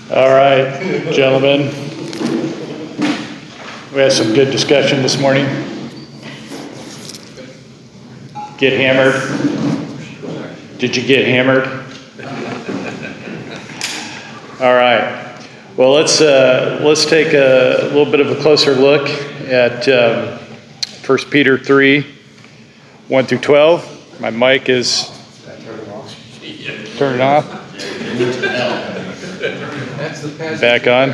All right, gentlemen. We had some good discussion this morning. Get hammered? Did you get hammered? All right. Well, let's take a little bit of a closer look at 1 Peter 3, 1 through 12. My mic is... Turn it off. Back on.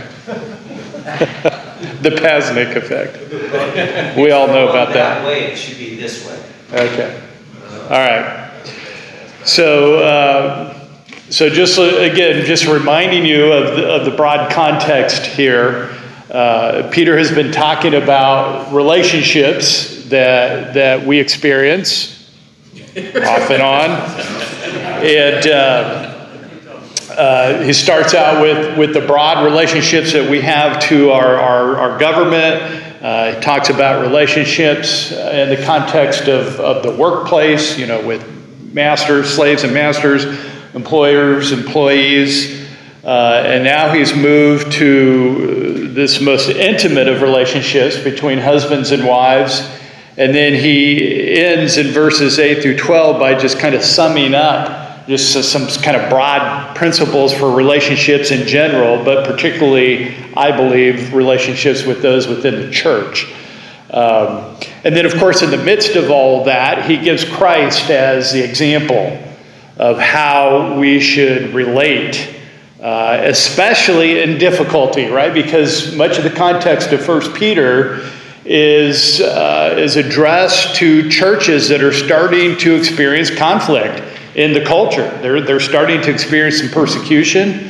The Pasnick effect. We all know about that. That way, it should be this way. Okay. All right. So just reminding you of the broad context here. Peter has been talking about relationships that we experience off and on. And he starts out with the broad relationships that we have to our government. He talks about relationships in the context of the workplace, with masters, slaves and masters, employers, employees. And now he's moved to this most intimate of relationships between husbands and wives. And then he ends in verses 8 through 12 by just kind of summing up just some kind of broad principles for relationships in general, but particularly, I believe, relationships with those within the church. And then, of course, in the midst of all that, he gives Christ as the example of how we should relate, especially in difficulty, right? Because much of the context of 1 Peter is addressed to churches that are starting to experience conflict in the culture. They're starting to experience some persecution.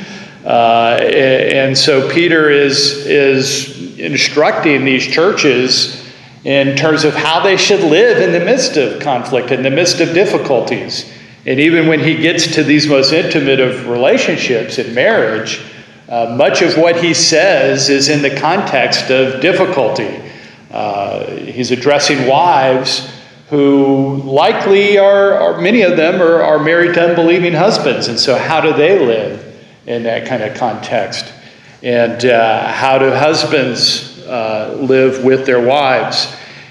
And so Peter is instructing these churches in terms of how they should live in the midst of conflict, in the midst of difficulties. And even when he gets to these most intimate of relationships in marriage, much of what he says is in the context of difficulty. He's addressing wives who likely are many of them are married to unbelieving husbands. And so how do they live in that kind of context? And how do husbands live with their wives?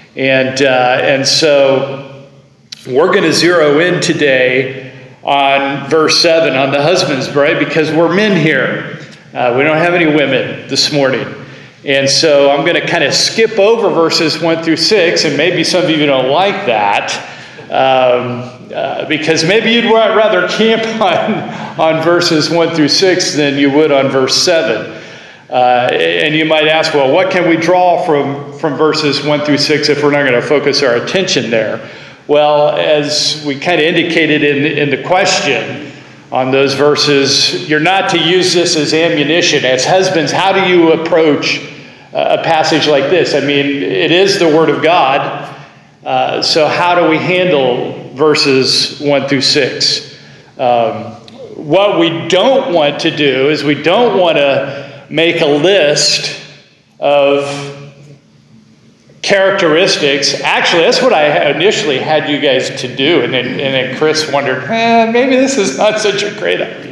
And so we're going to zero in today on verse 7, on the husbands, right? Because we're men here. We don't have any women this morning. And so I'm going to kind of skip over verses 1 through 6, and maybe some of you don't like that, because maybe you'd rather camp on verses 1 through 6 than you would on verse 7. And you might ask, well, what can we draw from verses 1 through 6 if we're not going to focus our attention there? Well, as we kind of indicated in the question on those verses, you're not to use this as ammunition. As husbands, how do you approach a passage like this? I mean, it is the Word of God. So how do we handle verses 1 through 6? What we don't want to do is we don't want to make a list of characteristics. Actually, that's what I initially had you guys to do. And then Chris wondered, maybe this is not such a great idea.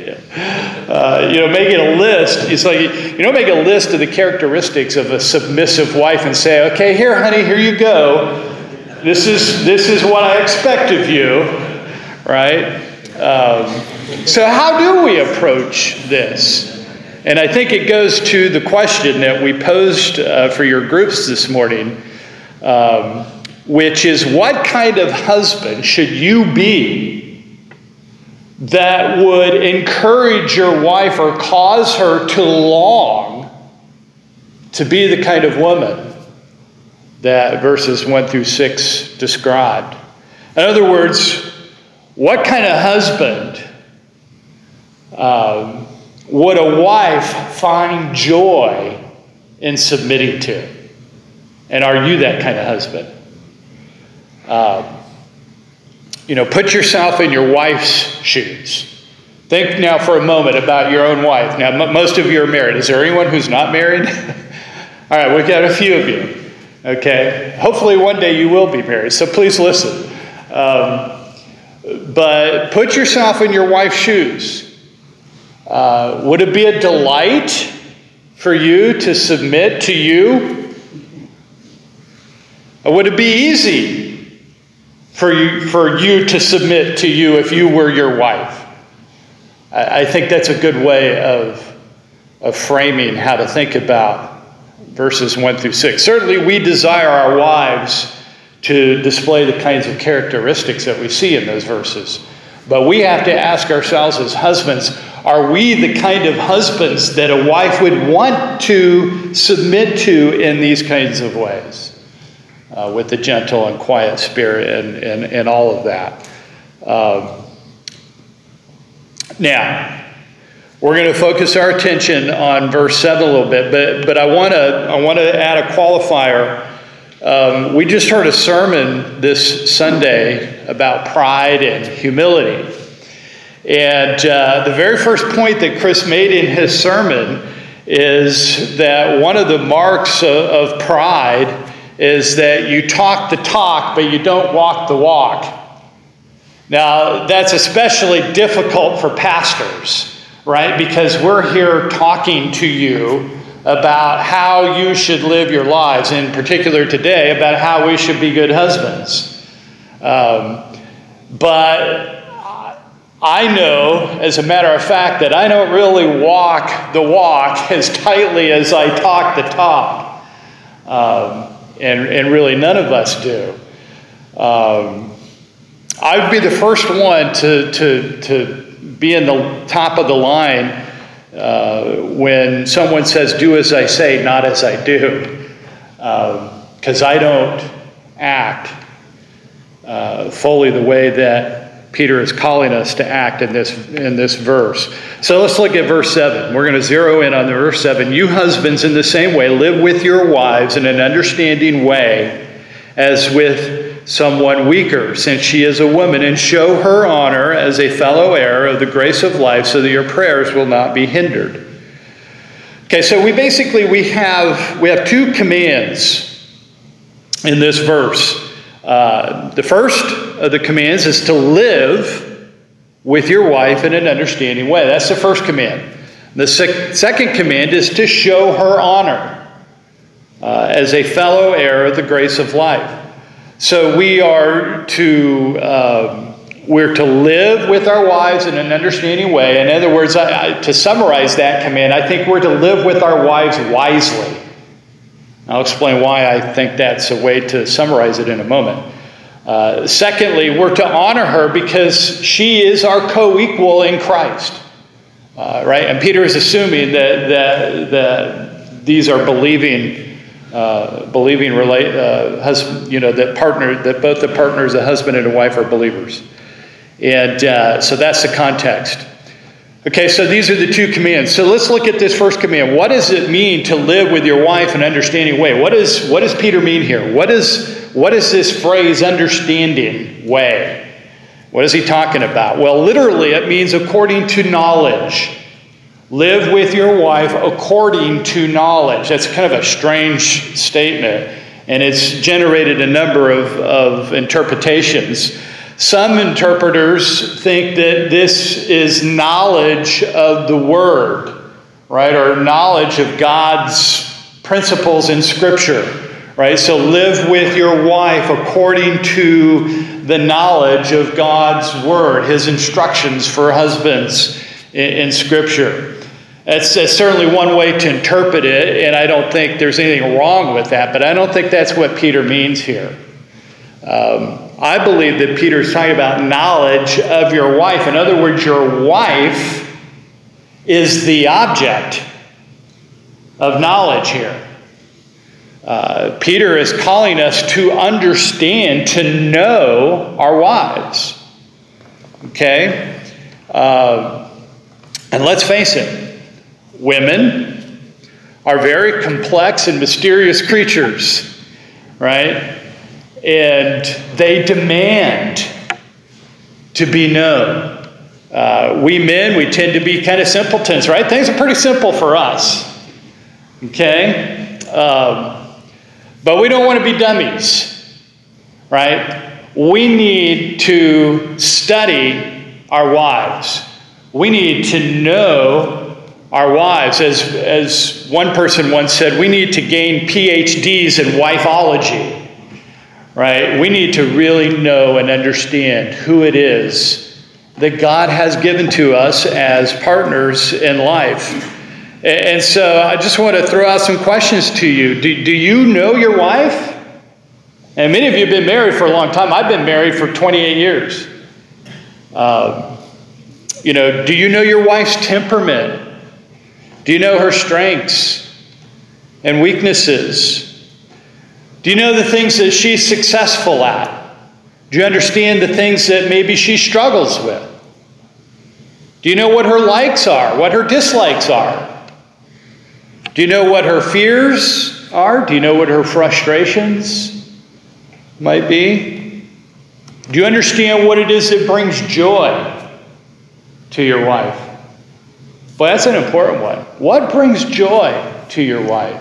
Making a list, it's like, you don't make a list of the characteristics of a submissive wife and say, okay, here, honey, here you go. This is what I expect of you, right? So how do we approach this? And I think it goes to the question that we posed for your groups this morning, which is, what kind of husband should you be that would encourage your wife or cause her to long to be the kind of woman that verses 1 through 6 described? In other words, what kind of husband would a wife find joy in submitting to? And are you that kind of husband? Put yourself in your wife's shoes. Think now for a moment about your own wife. Now, most of you are married. Is there anyone who's not married? All right, we've got a few of you. Okay? Hopefully one day you will be married, so please listen. But put yourself in your wife's shoes. Would it be a delight for you to submit to you? Or would it be easy for you to submit to you if you were your wife? I think that's a good way of framing how to think about verses 1 through 6. Certainly we desire our wives to display the kinds of characteristics that we see in those verses. But we have to ask ourselves as husbands, are we the kind of husbands that a wife would want to submit to in these kinds of ways? With a gentle and quiet spirit and all of that. Now, we're going to focus our attention on verse 7 a little bit, but I want to add a qualifier. We just heard a sermon this Sunday about pride and humility. And the very first point that Chris made in his sermon is that one of the marks of pride is that you talk the talk, but you don't walk the walk. Now, that's especially difficult for pastors, right? Because we're here talking to you about how you should live your lives, in particular today, about how we should be good husbands. But I know, as a matter of fact, that I don't really walk the walk as tightly as I talk the talk. And really none of us do. I would be the first one to be in the top of the line when someone says, do as I say, not as I do. Because I don't act fully the way that Peter is calling us to act in this verse. So let's look at verse 7. We're going to zero in on the verse 7. You husbands, in the same way, live with your wives in an understanding way as with someone weaker, since she is a woman, and show her honor as a fellow heir of the grace of life, so that your prayers will not be hindered. Okay, so we have two commands in this verse. The first of the commands is to live with your wife in an understanding way. That's the first command. The second command is to show her honor as a fellow heir of the grace of life. So we're to live with our wives in an understanding way. In other words, to summarize that command, I think we're to live with our wives wisely. I'll explain why I think that's a way to summarize it in a moment. Secondly, we're to honor her because she is our co-equal in Christ. Right? And Peter is assuming that these are believing that both the partners, a husband and a wife, are believers. And so that's the context. Okay, so these are the two commands. So let's look at this first command. What does it mean to live with your wife in an understanding way? What does Peter mean here? What is this phrase, understanding way? What is he talking about? Well, literally it means according to knowledge. Live with your wife according to knowledge. That's kind of a strange statement, and it's generated a number of interpretations. Some interpreters think that this is knowledge of the Word, right? Or knowledge of God's principles in Scripture, right? So live with your wife according to the knowledge of God's Word, His instructions for husbands in Scripture. That's certainly one way to interpret it, and I don't think there's anything wrong with that, but I don't think that's what Peter means here. I believe that Peter's talking about knowledge of your wife. In other words, your wife is the object of knowledge here. Peter is calling us to understand, to know our wives. Okay? And let's face it, women are very complex and mysterious creatures, right? And they demand to be known. We men, we tend to be kind of simpletons, right? Things are pretty simple for us. Okay? But we don't want to be dummies, right? We need to study our wives. We need to know our wives. As one person once said, we need to gain PhDs in wifeology. Right? We need to really know and understand who it is that God has given to us as partners in life. And so I just want to throw out some questions to you. Do you know your wife? And many of you have been married for a long time. I've been married for 28 years. Do you know your wife's temperament? Do you know her strengths and weaknesses? Do you know the things that she's successful at? Do you understand the things that maybe she struggles with? Do you know what her likes are, what her dislikes are? Do you know what her fears are? Do you know what her frustrations might be? Do you understand what it is that brings joy to your wife? Boy, that's an important one. What brings joy to your wife?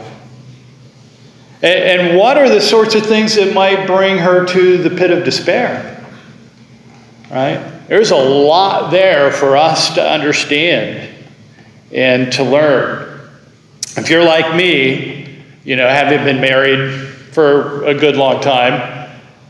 And what are the sorts of things that might bring her to the pit of despair? Right? There's a lot there for us to understand and to learn. If you're like me, having been married for a good long time,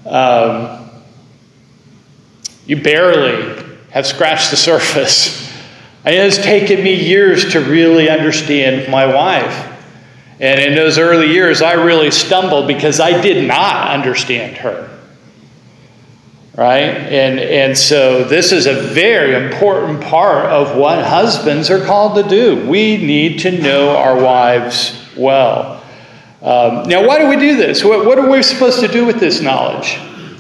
you barely have scratched the surface. It has taken me years to really understand my wife. And in those early years, I really stumbled because I did not understand her. Right? And so this is a very important part of what husbands are called to do. We need to know our wives well. Now, why do we do this? What are we supposed to do with this knowledge?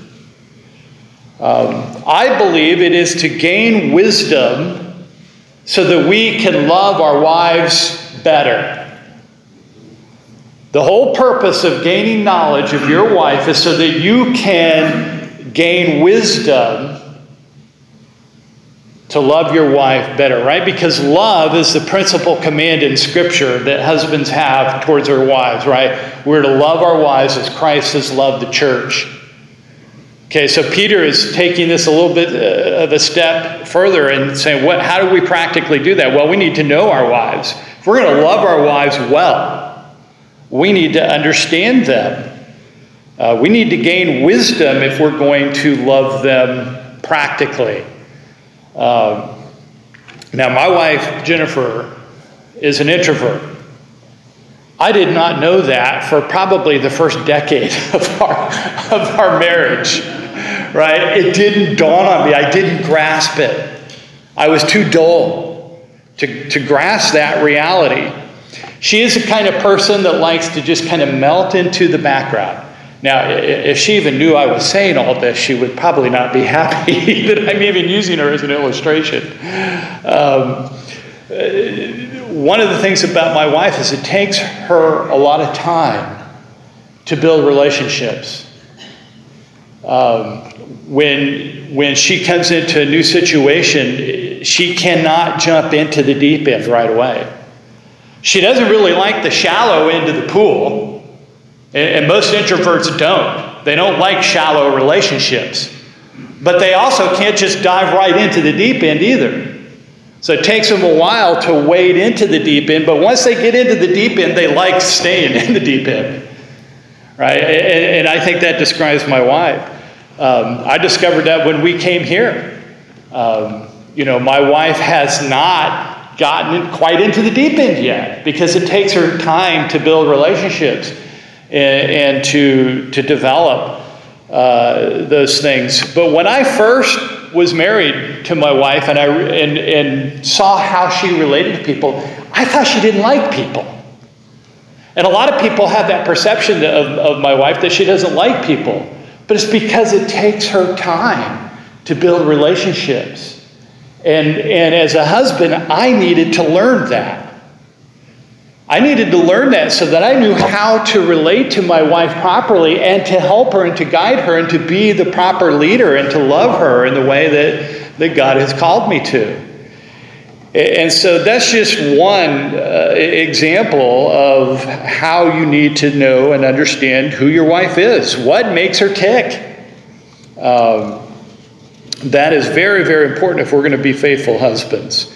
I believe it is to gain wisdom so that we can love our wives better. The whole purpose of gaining knowledge of your wife is so that you can gain wisdom to love your wife better, right? Because love is the principal command in Scripture that husbands have towards their wives, right? We're to love our wives as Christ has loved the church. Okay, so Peter is taking this a little bit of a step further and saying, how do we practically do that? Well, we need to know our wives. If we're going to love our wives well, we need to understand them. We need to gain wisdom if we're going to love them practically. Now, my wife, Jennifer, is an introvert. I did not know that for probably the first decade of our marriage, right? It didn't dawn on me. I didn't grasp it. I was too dull to grasp that reality. She is the kind of person that likes to just kind of melt into the background. Now, if she even knew I was saying all this, she would probably not be happy that I'm even using her as an illustration. One of the things about my wife is it takes her a lot of time to build relationships. When she comes into a new situation, she cannot jump into the deep end right away. She doesn't really like the shallow end of the pool, and most introverts don't. They don't like shallow relationships. But they also can't just dive right into the deep end either. So it takes them a while to wade into the deep end, but once they get into the deep end, they like staying in the deep end. Right? And I think that describes my wife. I discovered that when we came here. My wife has not gotten quite into the deep end yet because it takes her time to build relationships and to develop those things. But when I first was married to my wife and saw how she related to people, I thought she didn't like people. And a lot of people have that perception of my wife that she doesn't like people. But it's because it takes her time to build relationships. And as a husband, I needed to learn that. I needed to learn that so that I knew how to relate to my wife properly and to help her and to guide her and to be the proper leader and to love her in the way that God has called me to. And so that's just one example of how you need to know and understand who your wife is. What makes her tick? That is very, very important if we're going to be faithful husbands.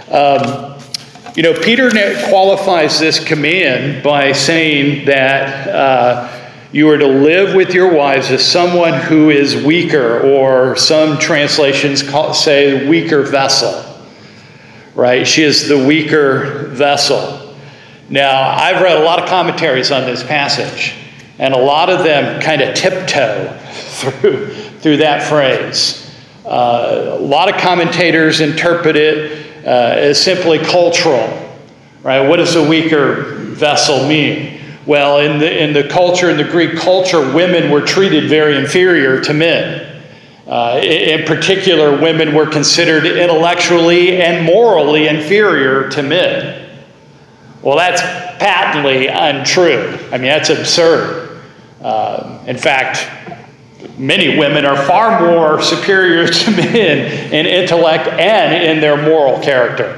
Peter qualifies this command by saying that you are to live with your wives as someone who is weaker, or some translations say weaker vessel, right? She is the weaker vessel. Now, I've read a lot of commentaries on this passage, and a lot of them kind of tiptoe through that phrase. A lot of commentators interpret it as simply cultural, right? What does a weaker vessel mean? Well, in the culture, in the Greek culture, women were treated very inferior to men. In particular, women were considered intellectually and morally inferior to men. Well, that's patently untrue. I mean, that's absurd. In fact, many women are far more superior to men in intellect and in their moral character.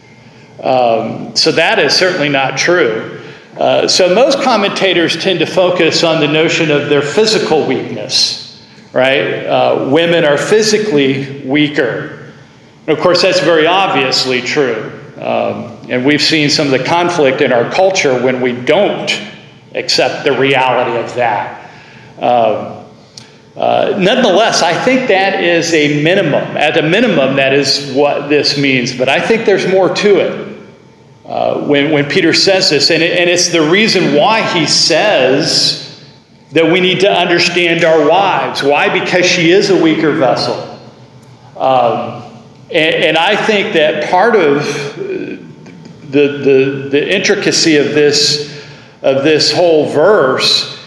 So that is certainly not true. So most commentators tend to focus on the notion of their physical weakness, right? Women are physically weaker. And of course, that's very obviously true. And we've seen some of the conflict in our culture when we don't accept the reality of that. Nonetheless, I think that is a minimum. At a minimum, that is what this means. But I think there's more to it. When Peter says this, and it's the reason why he says that we need to understand our wives. Why? Because she is a weaker vessel. And I think that part of the intricacy of this whole verse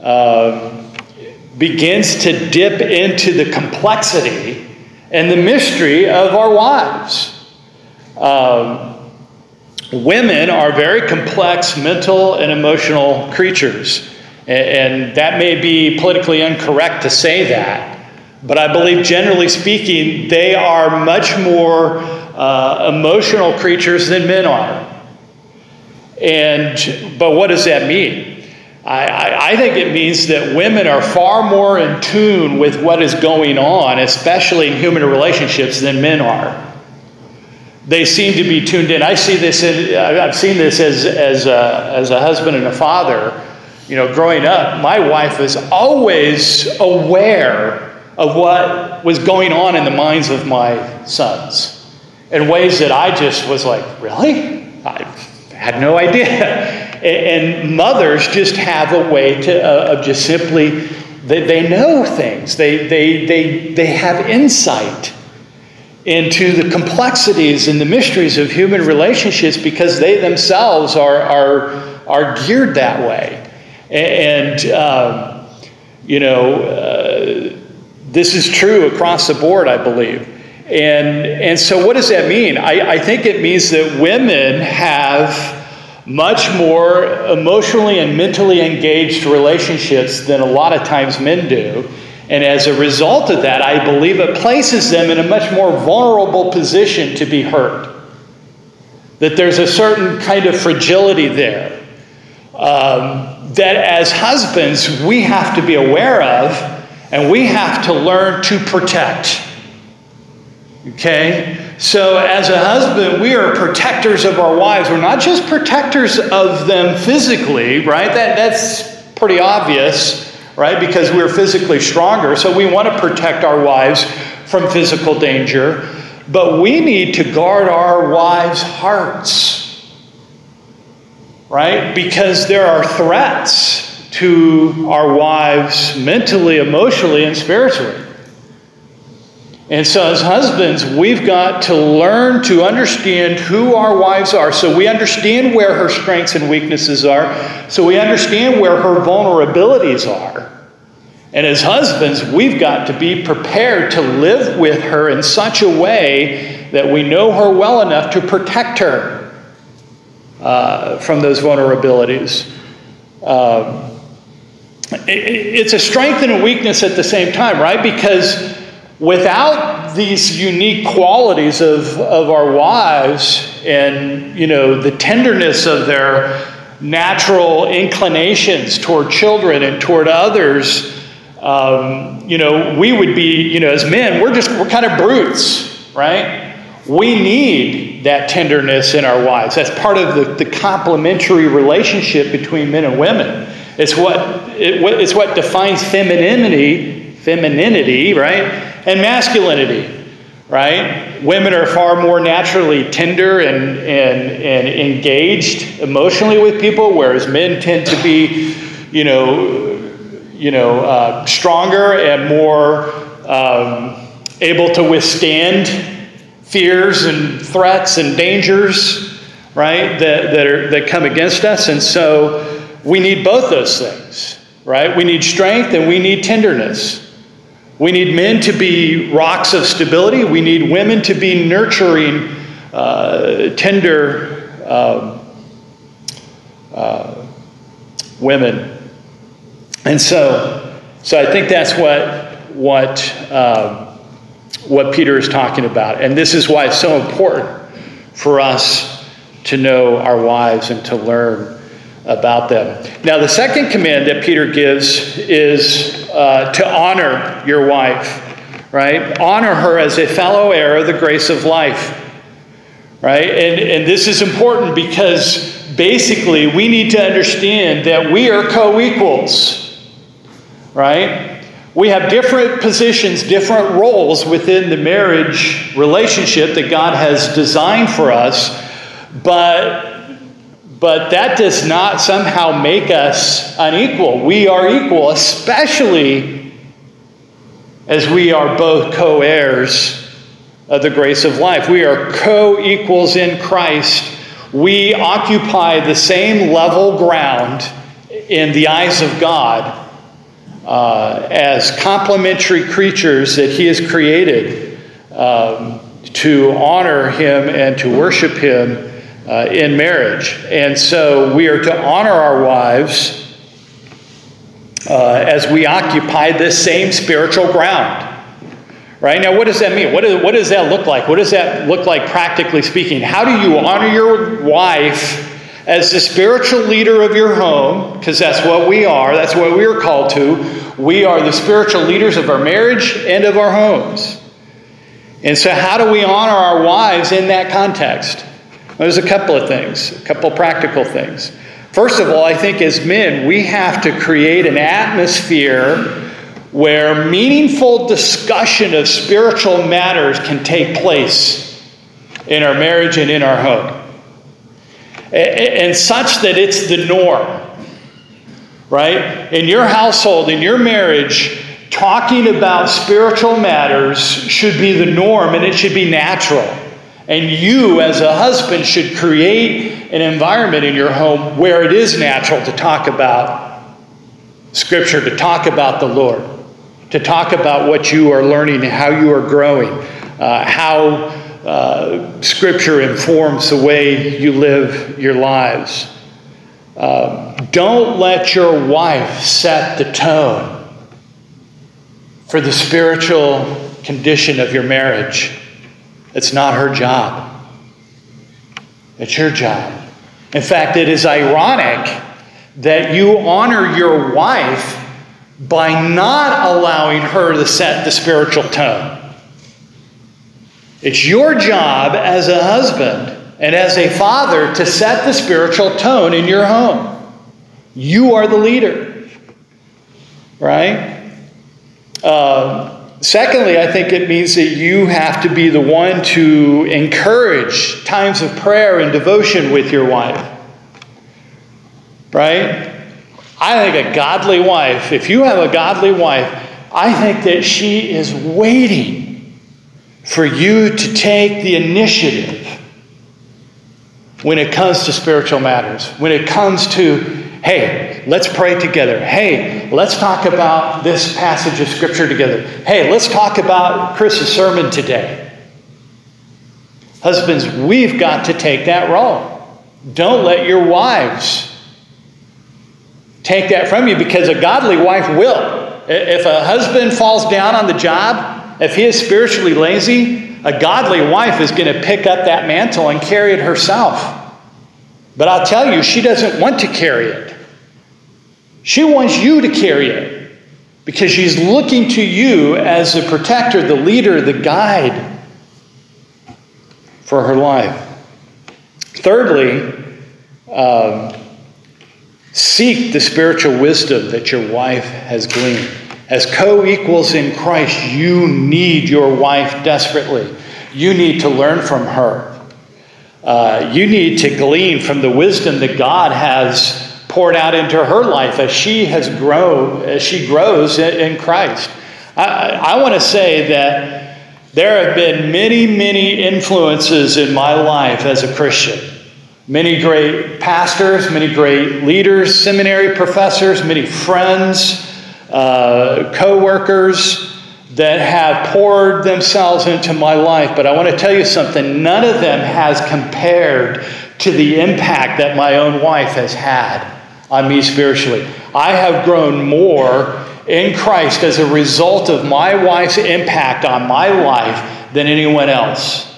begins to dip into the complexity and the mystery of our wives. Women are very complex mental and emotional creatures. And that may be politically incorrect to say that. But I believe, generally speaking, they are much more emotional creatures than men are. But what does that mean? I think it means that women are far more in tune with what is going on, especially in human relationships, than men are. They seem to be tuned in. I've seen this as a husband and a father. Growing up, my wife was always aware of what was going on in the minds of my sons in ways that I just was like, really? I had no idea. And mothers just have a way of just simply, they know things. They have insight into the complexities and the mysteries of human relationships because they themselves are geared that way. And this is true across the board, I believe. And so what does that mean? I think it means that women have much more emotionally and mentally engaged relationships than a lot of times men do. And as a result of that, I believe it places them in a much more vulnerable position to be hurt. That there's a certain kind of fragility there. That as husbands, we have to be aware of, and we have to learn to protect. Okay? So as a husband, we are protectors of our wives. We're not just protectors of them physically, right? That's pretty obvious. Right? Because we're physically stronger, so we want to protect our wives from physical danger. But we need to guard our wives' hearts. Right? Because there are threats to our wives mentally, emotionally, and spiritually. And so as husbands, we've got to learn to understand who our wives are, so we understand where her strengths and weaknesses are, so we understand where her vulnerabilities are. And as husbands, we've got to be prepared to live with her in such a way that we know her well enough to protect her from those vulnerabilities. It's a strength and a weakness at the same time, right? Because without these unique qualities of our wives and, the tenderness of their natural inclinations toward children and toward others, We would be, as men, we're kind of brutes, right? We need that tenderness in our wives. That's part of the complementary relationship between men and women. It's what defines femininity, right? And masculinity, right? Women are far more naturally tender and engaged emotionally with people, whereas men tend to be, stronger and more able to withstand fears and threats and dangers, right, that come against us. And so we need both those things, right? We need strength and we need tenderness. We need men to be rocks of stability. We need women to be nurturing, tender women. And so I think that's what Peter is talking about. And this is why it's so important for us to know our wives and to learn about them. Now, the second command that Peter gives is to honor your wife, right? Honor her as a fellow heir of the grace of life, right? And this is important because basically we need to understand that we are co-equals, right? We have different positions, different roles within the marriage relationship that God has designed for us, but that does not somehow make us unequal. We are equal, especially as we are both co-heirs of the grace of life. We are co-equals in Christ. We occupy the same level ground in the eyes of God as complementary creatures that He has created to honor Him and to worship Him in marriage. And so we are to honor our wives as we occupy this same spiritual ground. Right? Now, what does that mean? What does that look like? What does that look like practically speaking? How do you honor your wife as the spiritual leader of your home? Because that's what we are. That's what we are called to. We are the spiritual leaders of our marriage and of our homes. And so how do we honor our wives in that context? Well, there's a couple of things, a couple of practical things. First of all, I think as men, we have to create an atmosphere where meaningful discussion of spiritual matters can take place in our marriage and in our home. And such that it's the norm, right? In your household, in your marriage, talking about spiritual matters should be the norm and it should be natural. And you, as a husband, should create an environment in your home where it is natural to talk about Scripture, to talk about the Lord, to talk about what you are learning, how you are growing, how Scripture informs the way you live your lives. Don't let your wife set the tone for the spiritual condition of your marriage. It's not her job. It's your job. In fact, it is ironic that you honor your wife by not allowing her to set the spiritual tone. It's your job as a husband and as a father to set the spiritual tone in your home. You are the leader, right? Secondly, I think it means that you have to be the one to encourage times of prayer and devotion with your wife, right? I think a godly wife, if you have a godly wife, I think that she is waiting for you to take the initiative when it comes to spiritual matters, when it comes to, hey, let's pray together. Hey, let's talk about this passage of Scripture together. Hey, let's talk about Chris's sermon today. Husbands, we've got to take that role. Don't let your wives take that from you, because a godly wife will. If a husband falls down on the job, if he is spiritually lazy, a godly wife is going to pick up that mantle and carry it herself. But I'll tell you, she doesn't want to carry it. She wants you to carry it. because she's looking to you as the protector, the leader, the guide for her life. Thirdly, seek the spiritual wisdom that your wife has gleaned. As co-equals in Christ, you need your wife desperately. You need to learn from her. You need to glean from the wisdom that God has poured out into her life as she grows in Christ. I want to say that there have been many, many influences in my life as a Christian. Many great pastors, many great leaders, seminary professors, many friends, co-workers that have poured themselves into my life. But I want to tell you something. None of them has compared to the impact that my own wife has had on me spiritually. I have grown more in Christ as a result of my wife's impact on my life than anyone else.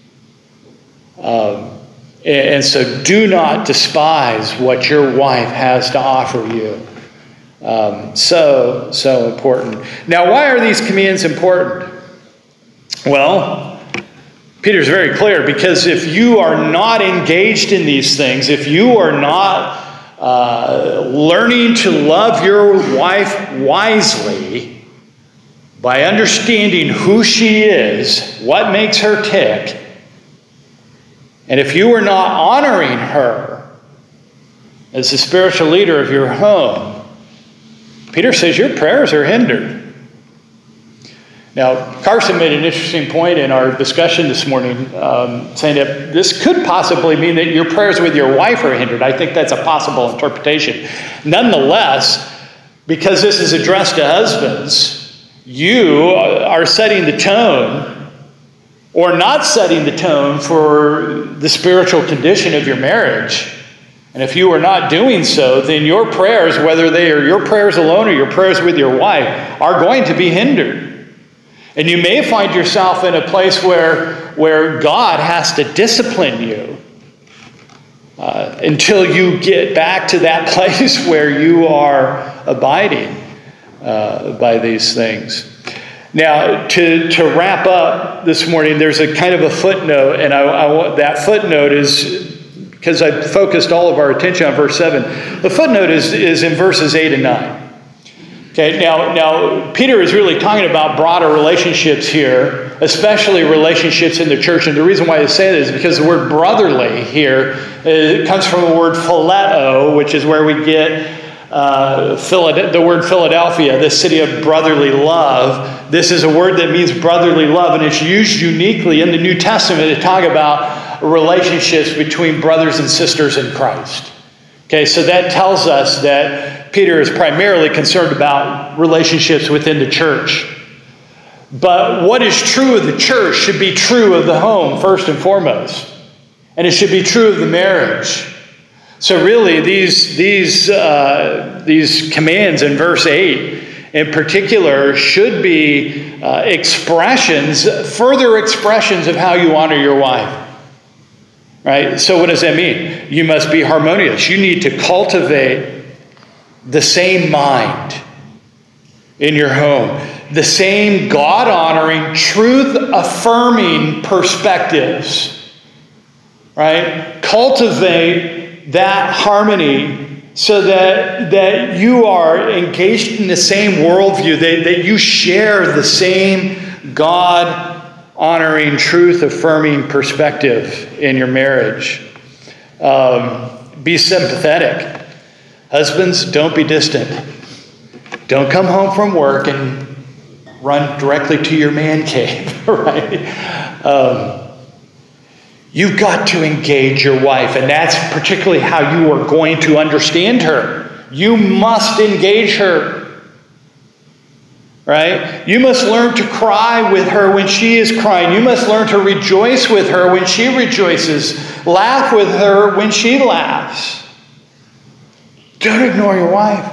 And so do not despise what your wife has to offer you. So important. Now, why are these commands important? Well, Peter's very clear, because if you are not engaged in these things, if you are not learning to love your wife wisely by understanding who she is, what makes her tick, and if you are not honoring her as the spiritual leader of your home, Peter says your prayers are hindered. Now, Carson made an interesting point in our discussion this morning, saying that this could possibly mean that your prayers with your wife are hindered. I think that's a possible interpretation. Nonetheless, because this is addressed to husbands, you are setting the tone or not setting the tone for the spiritual condition of your marriage. And if you are not doing so, then your prayers, whether they are your prayers alone or your prayers with your wife, are going to be hindered. And you may find yourself in a place where God has to discipline you until you get back to that place where you are abiding by these things. Now, to wrap up this morning, there's a kind of a footnote, and that footnote is, because I focused all of our attention on verse 7, the footnote is in verses 8 and 9. Okay, now Peter is really talking about broader relationships here, especially relationships in the church. And the reason why I say that is because the word brotherly here, it comes from the word phileo, which is where we get the word Philadelphia, the city of brotherly love. This is a word that means brotherly love, and it's used uniquely in the New Testament to talk about relationships between brothers and sisters in Christ. Okay, so that tells us that Peter is primarily concerned about relationships within the church. But what is true of the church should be true of the home first and foremost. And it should be true of the marriage. So really, these commands in verse 8 in particular should be further expressions of how you honor your wife. Right? So what does that mean? You must be harmonious. You need to cultivate the same mind in your home. The same God-honoring, truth-affirming perspectives. Right? Cultivate that harmony so that you are engaged in the same worldview, that you share the same God-honoring, truth-affirming perspective in your marriage. Be sympathetic. Husbands, don't be distant. Don't come home from work and run directly to your man cave, right? You've got to engage your wife, and that's particularly how you are going to understand her. You must engage her. Right? You must learn to cry with her when she is crying. You must learn to rejoice with her when she rejoices. Laugh with her when she laughs. Don't ignore your wife.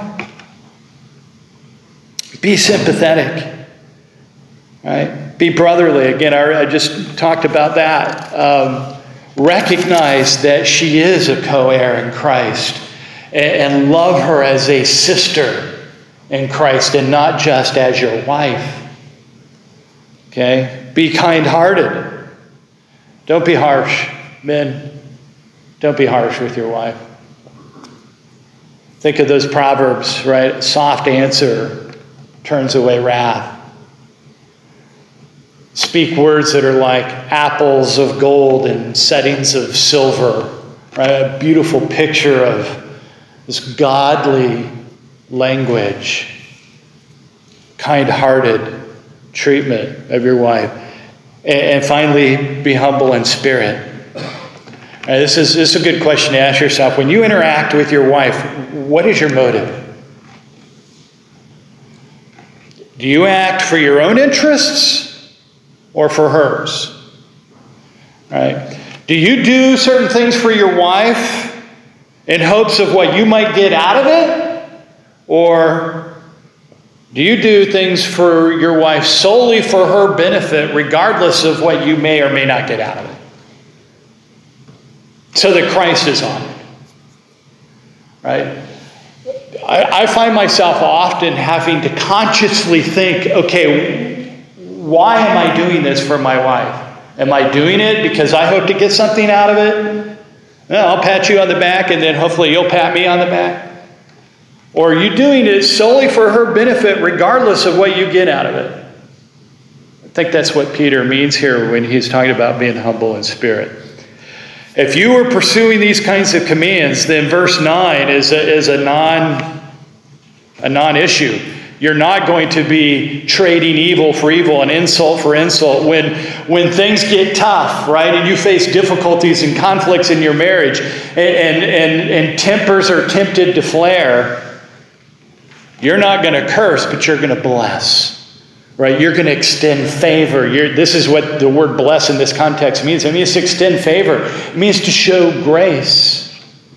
Be sympathetic. Right? Be brotherly. Again, I just talked about that. Recognize that she is a co-heir in Christ and love her as a sister in Christ and not just as your wife. Okay? Be kind-hearted. Don't be harsh. Men, don't be harsh with your wife. Think of those proverbs, right? Soft answer turns away wrath. Speak words that are like apples of gold and settings of silver, right? A beautiful picture of this godly language, kind-hearted treatment of your wife. And finally, be humble in spirit. Right, this is a good question to ask yourself. When you interact with your wife, what is your motive? Do you act for your own interests or for hers? Right? Do you do certain things for your wife in hopes of what you might get out of it? Or do you do things for your wife solely for her benefit, regardless of what you may or may not get out of it? So that Christ is honored. Right? I find myself often having to consciously think, okay, why am I doing this for my wife? Am I doing it because I hope to get something out of it? Well, I'll pat you on the back and then hopefully you'll pat me on the back. Or are you doing it solely for her benefit regardless of what you get out of it? I think that's what Peter means here when he's talking about being humble in spirit. If you are pursuing these kinds of commands, then verse 9 is a non-issue. You're not going to be trading evil for evil and insult for insult. When things get tough, right, and you face difficulties and conflicts in your marriage, and tempers are tempted to flare, you're not going to curse, but you're going to bless. Right? You're going to extend favor. This is what the word bless in this context means. It means to extend favor. It means to show grace.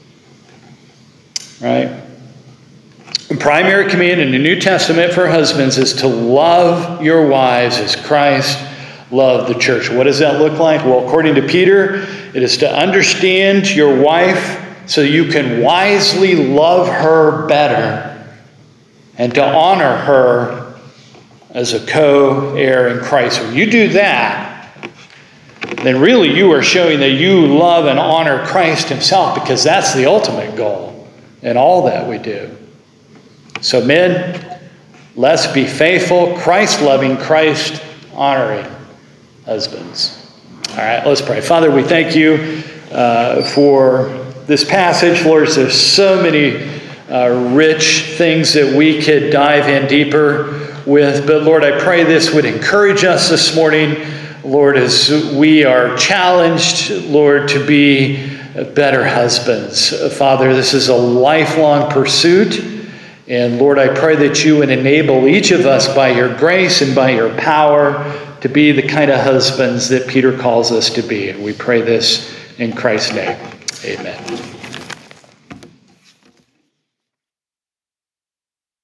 Right? The primary command in the New Testament for husbands is to love your wives as Christ loved the church. What does that look like? Well, according to Peter, it is to understand your wife so you can wisely love her better and to honor her as a co-heir in Christ. When you do that, then really you are showing that you love and honor Christ himself, because that's the ultimate goal in all that we do. So men, let's be faithful, Christ-loving, Christ-honoring husbands. All right, let's pray. Father, we thank you for this passage. Lord, there's so many rich things that we could dive in deeper with. But Lord, I pray this would encourage us this morning, Lord, as we are challenged, Lord, to be better husbands. Father, this is a lifelong pursuit. And Lord, I pray that you would enable each of us by your grace and by your power to be the kind of husbands that Peter calls us to be. And we pray this in Christ's name. Amen.